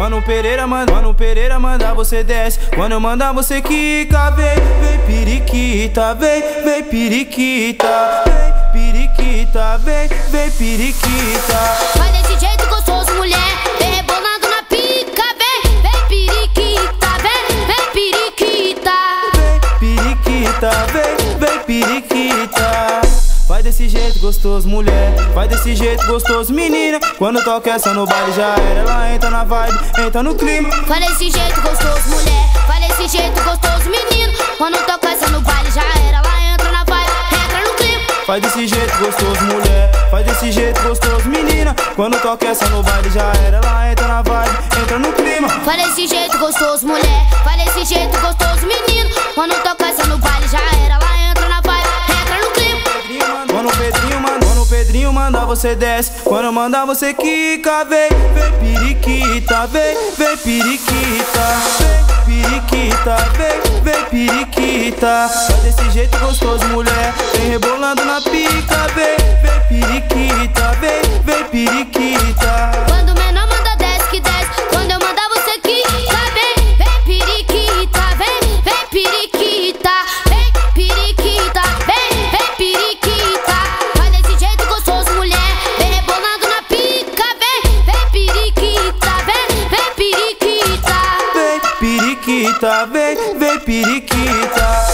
Mano Pereira manda, você desce. Quando eu mandar, você quica. Vem periquita, vem periquita. Vem periquita, vem periquita. Vai desse jeito gostoso, mulher, vem rebolando na pica. Vem periquita, vem periquita. Vem periquita, vem periquita. Vai desse jeito gostoso, mulher, vai desse jeito gostoso, menina. Quando toca essa no baile já era, ela entra na vibe, entra no clima. Vai desse jeito gostoso, mulher, vai desse jeito gostoso, menino. Quando toca essa no baile já era, ela entra na vibe, entra no clima. Vai desse jeito gostoso, mulher, vai desse jeito gostoso, menina. Quando toca essa no baile já era, ela entra na vibe, entra no clima. Vai desse jeito gostoso, mulher, vai desse jeito gostoso, menino. Quando toca essa no baile já era, ela entra na vibe, entra no clima. Quando o Pedrinho manda, você desce. Quando eu mandar, você quica. Vem periquita, vem periquita. Vem periquita, vem periquita. Vai desse jeito gostoso, mulher, vem rebolando na pica. Vem periquita, vem periquita. Quando o menor manda, desce que desce. Quando eu mandar, você quica. Vem periquita, vem periquita. Vem periquita, vem periquita. Vai desse jeito gostoso, mulher, vem rebolando na pica. Vem periquita, vem periquita. Vem periquita, vem periquita.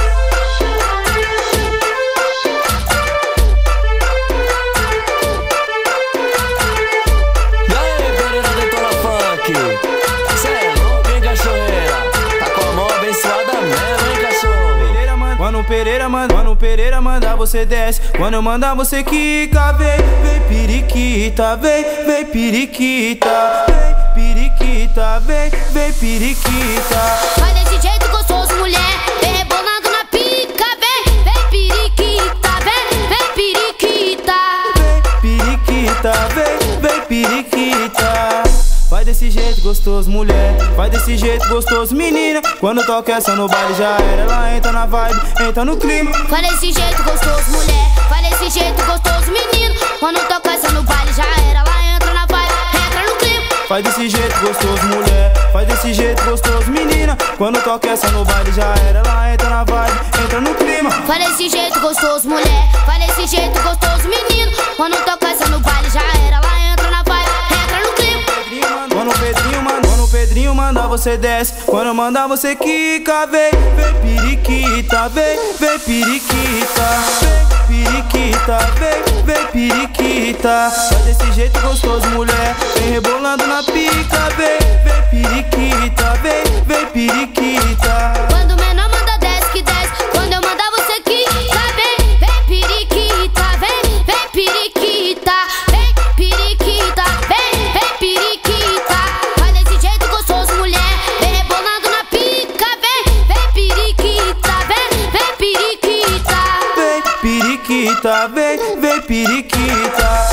Mano Pereira manda, você desce. Quando eu mandar, você quica. Vem periquita, vem periquita. Vem periquita, vem periquita. Vai desse jeito gostoso, mulher, vem rebolando na pica. Vem periquita, vem periquita. Vem periquita, vem periquita. Vai desse jeito gostoso, mulher, vai desse jeito gostoso, menina. Quando toca essa no baile já era, ela entra na vibe, entra no clima. Vai desse jeito gostoso, mulher, vai desse jeito gostoso, menino. Quando toca essa no baile já era, ela entra na vibe, entra no clima. Vai desse jeito gostoso, mulher, vai desse jeito gostoso, menina. Quando toca essa no baile já era, ela entra na vibe, entra no clima. Vai desse jeito gostoso, mulher, vai desse jeito gostoso, menino. Quando toca essa no baile já era, ela entra na vibe, entra no clima. Quando o Pedrinho manda, você desce. Quando eu mandar, você quica. Vem periquita, vem periquita. Vem periquita, vem periquita. Vai desse jeito gostoso, mulher, vem rebolando na pica. Vem periquita, vem periquita. Quando o menor manda, desce que desce. Quando eu mandar, você quica. Vem periquita, vem periquita. Vem periquita, vem periquita. Vai desse jeito gostoso, mulher, vem rebolando na pica. Vem periquita, vem periquita. Vem periquita, vem periquita.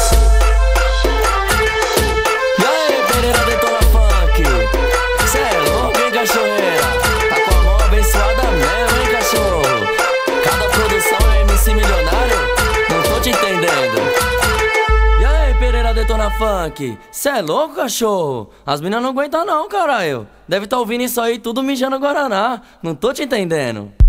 E aí, Pereira Detona Funk? Cê é louco, hein, cachoeira? Tá com a mão abençoada mesmo, hein, cachorro? Cada produção é MC milionário? Não tô te entendendo. E aí, Pereira Detona Funk? Cê é louco, cachorro? As minas não aguentam não, caralho. Deve tá ouvindo isso aí tudo mijando Guaraná. Não tô te entendendo.